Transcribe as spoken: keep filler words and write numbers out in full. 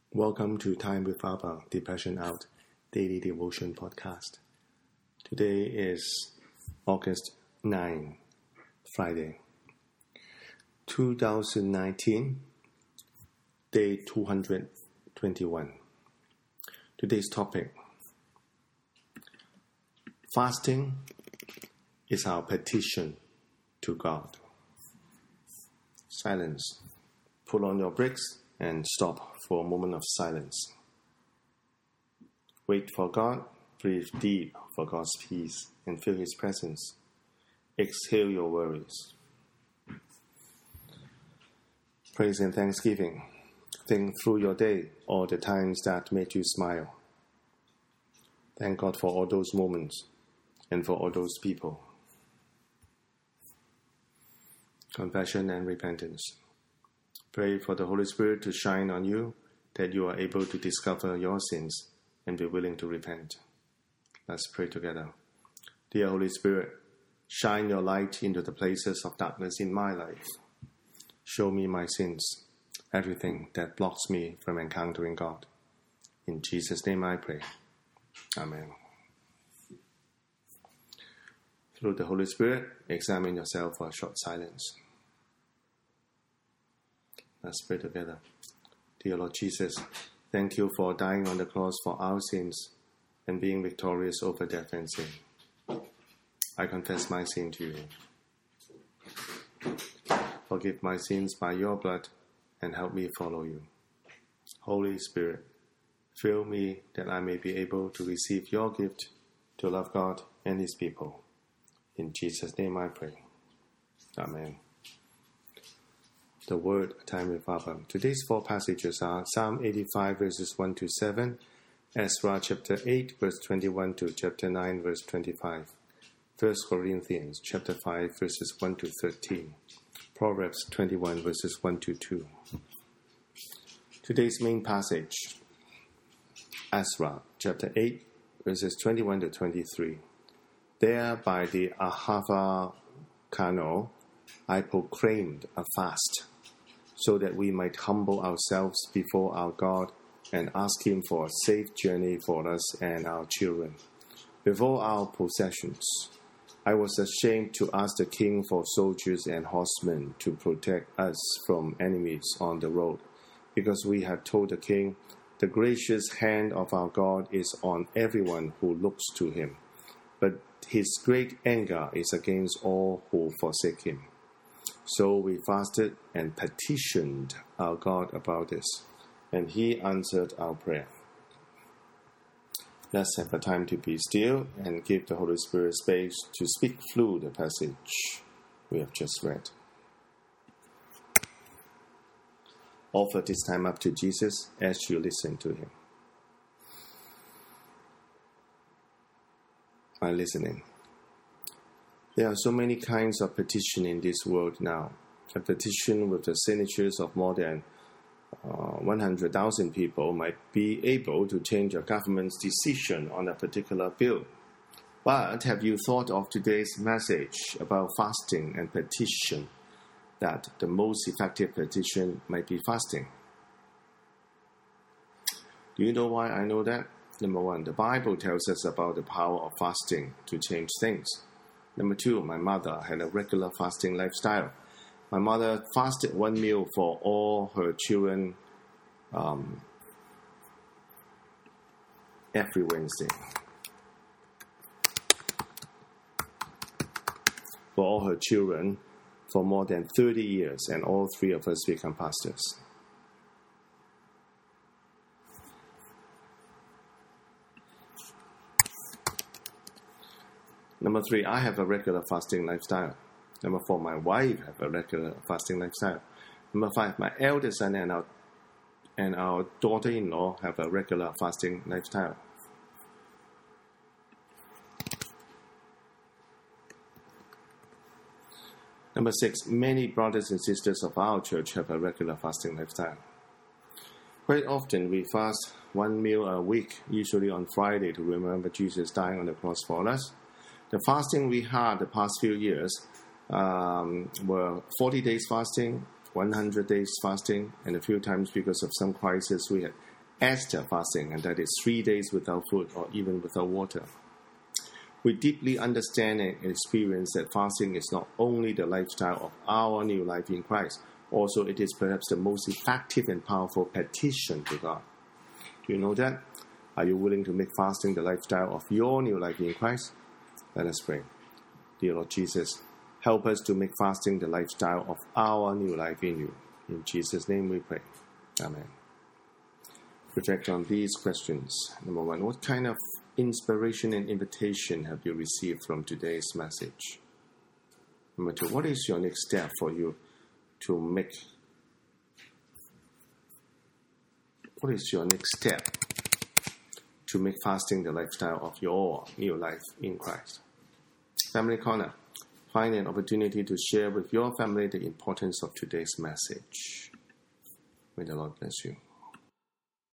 Welcome to Time with Abba, Depression Out Daily Devotion Podcast. Today is August ninth, Friday, twenty nineteen, day two hundred twenty-one. Today's topic: fasting is our petition to God. Silence. Pull on your brakes and stop for a moment of silence. Wait for God, breathe deep for God's peace, and feel His presence. Exhale your worries. Praise and thanksgiving. Think through your day, all the times that made you smile. Thank God for all those moments and for all those people. Confession and repentance. Pray for the Holy Spirit to shine on you, that you are able to discover your sins and be willing to repent. Let's pray together. Dear Holy Spirit, shine your light into the places of darkness in my life. Show me my sins, everything that blocks me from encountering God. In Jesus' name I pray. Amen. Through the Holy Spirit, examine yourself for a short silence. Let's pray together. Dear Lord Jesus, thank you for dying on the cross for our sins and being victorious over death and sin. I confess my sin to you. Forgive my sins by your blood and help me follow you. Holy Spirit, fill me that I may be able to receive your gift to love God and His people. In Jesus' name I pray. Amen. The Word, Time with Abba. Today's four passages are Psalm eighty-five, verses one to seven, Ezra chapter eight, verse twenty-one to chapter nine, verse twenty-five, First Corinthians chapter five, verses one to thirteen, Proverbs twenty-one, verses one to two. Today's main passage, Ezra chapter eight, verses twenty-one to twenty-three. There by the Ahava canal, I proclaimed a fast, so that we might humble ourselves before our God and ask Him for a safe journey for us and our children. Before our possessions, I was ashamed to ask the king for soldiers and horsemen to protect us from enemies on the road, because we had told the king, the gracious hand of our God is on everyone who looks to Him, but His great anger is against all who forsake Him. So we fasted and petitioned our God about this, and He answered our prayer. Let's have a time to be still and give the Holy Spirit space to speak through the passage we have just read. Offer this time up to Jesus as you listen to Him. By listening. There are so many kinds of petition in this world now. A petition with the signatures of more than uh, one hundred thousand people might be able to change a government's decision on a particular bill. But have you thought of today's message about fasting and petition, that the most effective petition might be fasting? Do you know why I know that? Number one, the Bible tells us about the power of fasting to change things. Number two, my mother had a regular fasting lifestyle. My mother fasted one meal for all her children um, every Wednesday. For all her children for more than thirty years, and all three of us become pastors. Number three, I have a regular fasting lifestyle. Number four, my wife have a regular fasting lifestyle. Number five, my eldest son and our, and our daughter-in-law have a regular fasting lifestyle. Number six, many brothers and sisters of our church have a regular fasting lifestyle. Quite often, we fast one meal a week, usually on Friday, to remember Jesus dying on the cross for us. The fasting we had the past few years um, were forty days fasting, one hundred days fasting, and a few times because of some crisis we had Esther fasting, and that is three days without food or even without water. We deeply understand and experience that fasting is not only the lifestyle of our new life in Christ, also it is perhaps the most effective and powerful petition to God. Do you know that? Are you willing to make fasting the lifestyle of your new life in Christ? Let us pray. Dear Lord Jesus, help us to make fasting the lifestyle of our new life in you. In Jesus' name we pray. Amen. Reflect on these questions. Number one, what kind of inspiration and invitation have you received from today's message? Number two, what is your next step for you to make? What is your next step to make fasting the lifestyle of your new life in Christ? Family Corner. Find an opportunity to share with your family the importance of today's message. May the Lord bless you.